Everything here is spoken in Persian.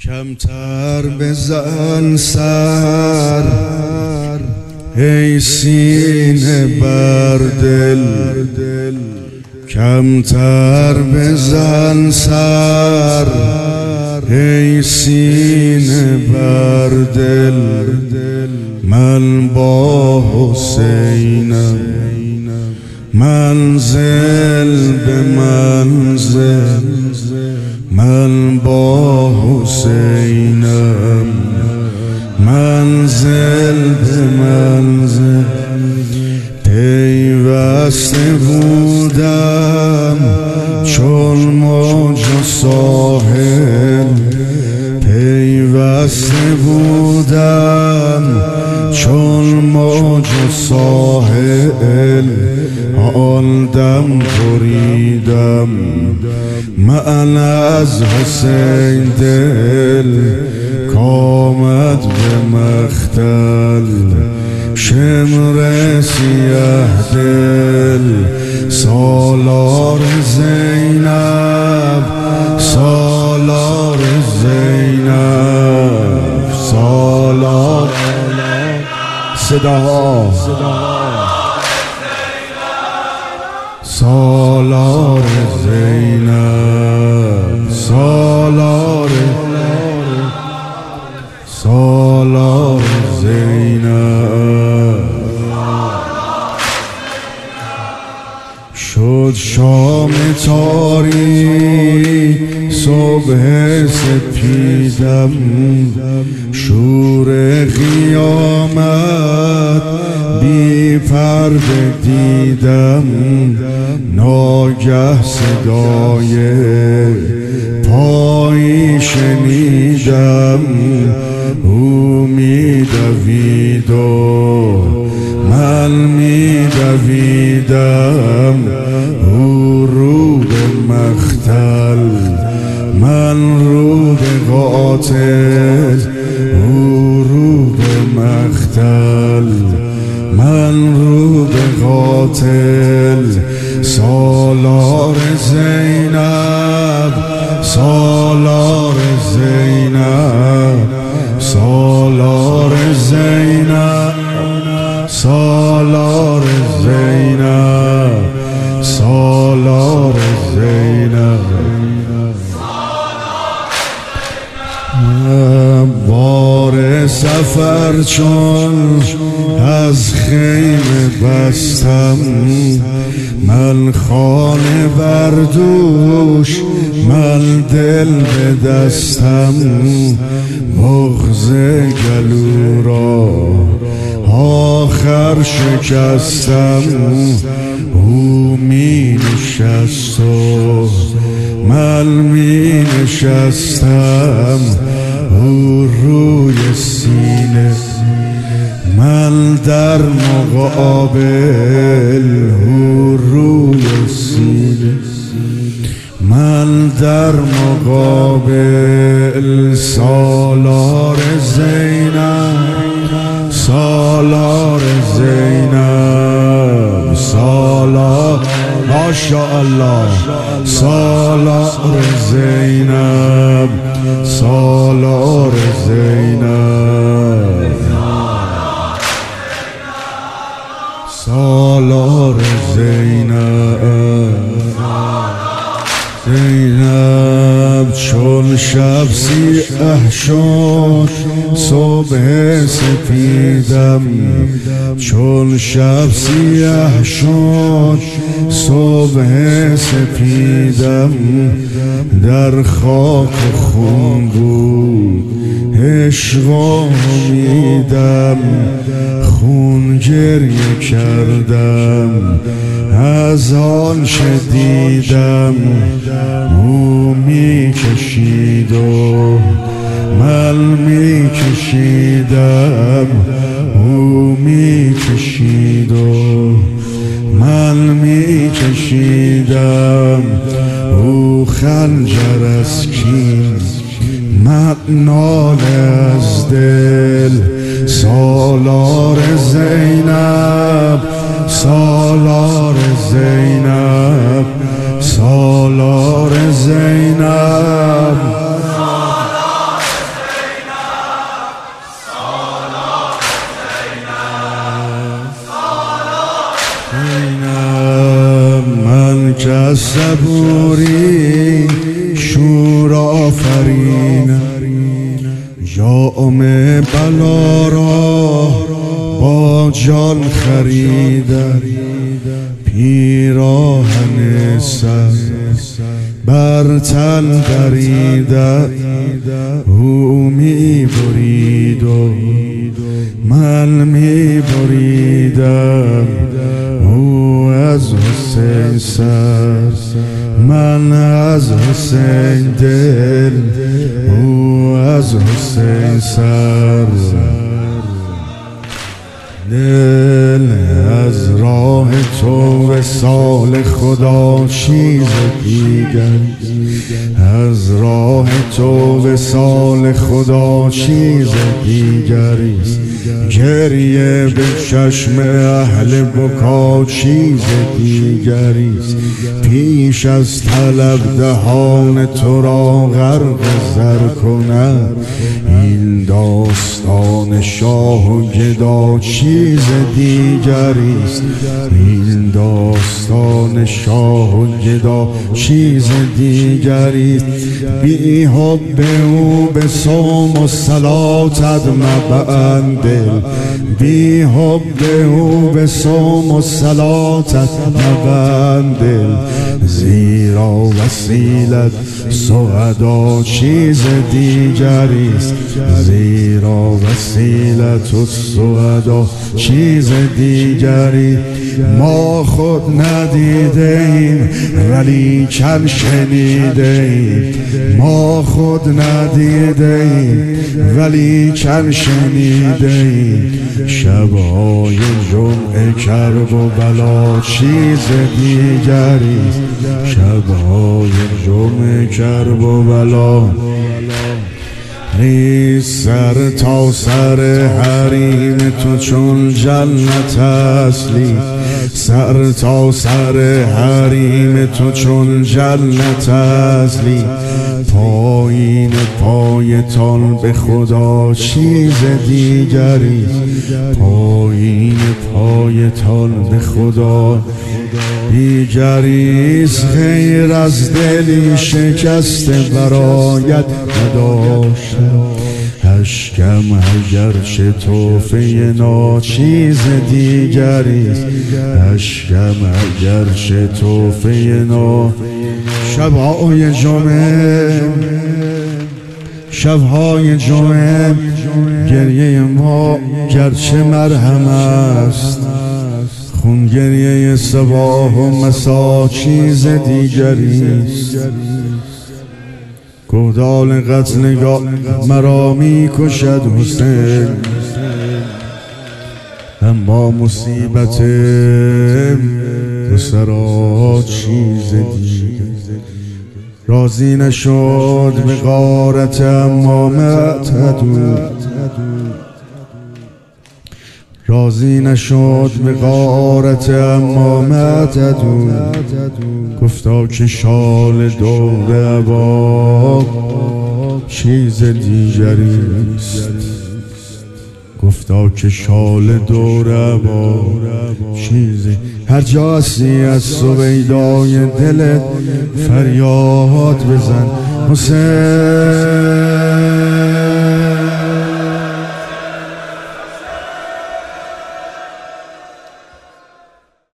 کمتر بزن سر ای سینه بر دل، کمتر بزن سر ای سینه بر دل. من با حسینم منزل به منزل، من با حسینم منزل به منزل. پیوسته بودم چون موج و ساحل، پیوسته بودم چون موج و ساحل. آن دم بریدم من از حسین دل، کامد به مختل شمر سیه دل. سالار زینب، سالار زینب، سالار صداها سالار زینب، سالار سالار زینب. شد شام تاریک صبح سپیدم، شور قیامت بی پرده دیدم. ناگه صدای پایی شنیدم، او می دوید و من می دویدم. او رو به مختل من رو به قاتل، او رو به مختل من رو به قاتل. سالار زینب، سالار زینب، سالار زینب، سالار زینب، سالار زینب. بار سفر چون از خیمه بستم، من خانه بردوش من دل به دستم. بغض گلو را آخر شکستم، او می نشست و من می نشستم. او روی سینه من در مقابل، او روی سینه من در مقابل. سالار زینب، سالار زینب، سالار ماشاءالله، سالار زینب، سالار زینب، سالار زینب. زینب چون شب سیاه شد صبح سپیدم، چون شب سیاه شد صبح سپیدم. در خاک و خون بود عشق و امیدم، خون گریه کردم از آن شدیدم. او می کشید و من می کشیدم، او می کشید و من می کشیدم. او خنجر از کین من ناله از دل. سالار زینب، سالار زینب، سالار زینب، دام بلا را با جان خریدم، پیراهن سر بر تن دریدم. او می برید و من می بریدم، او از حسین سر من از حسین دل، او از حسین سر دل. از راه تو وصال خدا چیز دیگر، از راه تو وصال خدا چیز دیگریست. گریه به چشم اهل بکا چیز دیگریست. پیش از طلب دهان تو را غرق زر کند، این داستان شاه و گدا چیز دیگریست. این داستان شاه و گدا چیز دیگریست. بی حب او به صوم و صلاتت مبند دل، بی حب او به صوم و صلاتت مبند دل. زیرا وسیلت سعدا چیز دیگریست، زیرا وسیلت السعدا چیز دیگری. ما خود ندیده ایم ولی کن شنیده ایم، ما خود ندیده ایم ولی کن شنیده ایم. شبهای جمعه کرب و بلا چیز دیگریست، شبهای جمعه کرب و بلا. نیست سر تا سر حریم تو چون جنت اصلی، سر تا سر حریم تو چون جنت اصلی. پایین پایتان به خدا چیز دیگری، پایین پایتان به خدا دیگریست. غیر از دلی شکسته برایت نداشتم، اشکم اگرچه توفه ناچیز دیگریست، اشکم اگرچه توفه شبهای جمعه، شبهای جمعه گریه ما گرچه مرهم است، خون گریه صباح و مسا چیز دیگریست. گودال قتلگاه مرا می کشد حسین، اما مصیبت تو سرا چیز دیگر. راضی نشد به غارت اما معتدو، راضی نشد به غارت اما معتدو. گفتا که شال دور عبا چیز دیگریست، گفتا که شال دور عبا چیز. هر جا هستی از سویدای دلت فریاد بزن حسین.